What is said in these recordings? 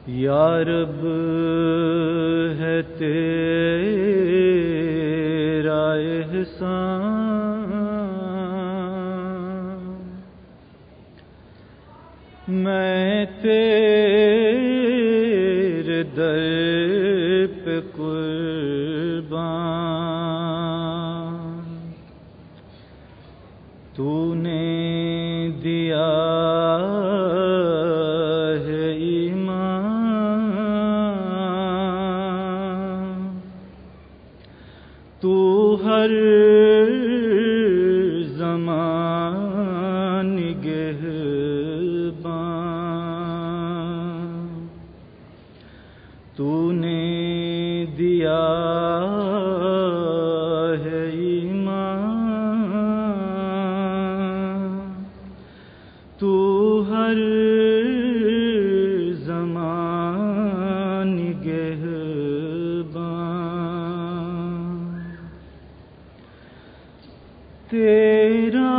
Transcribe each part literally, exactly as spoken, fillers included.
یا رب ہے تیرا احسان، میں تیرے در پہ قربان، تو نے دیا ہے ایمان، تو ہر زمان نگہبان، تو نے دیا ہے ایمان، تو ہر زمان نگہبان، تیرا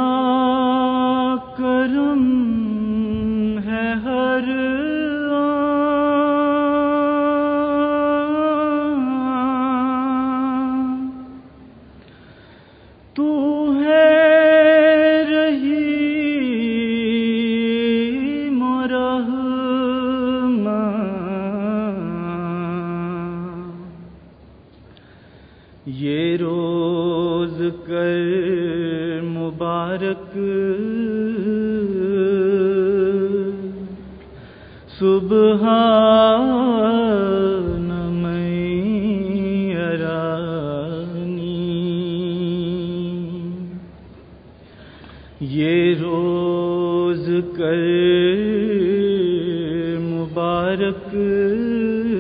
کرم ہے ہر آن، تو ہے رحیم و رحمان، یہ روز کر مبارک سبحان من یرانی، یہ روز کر مبارک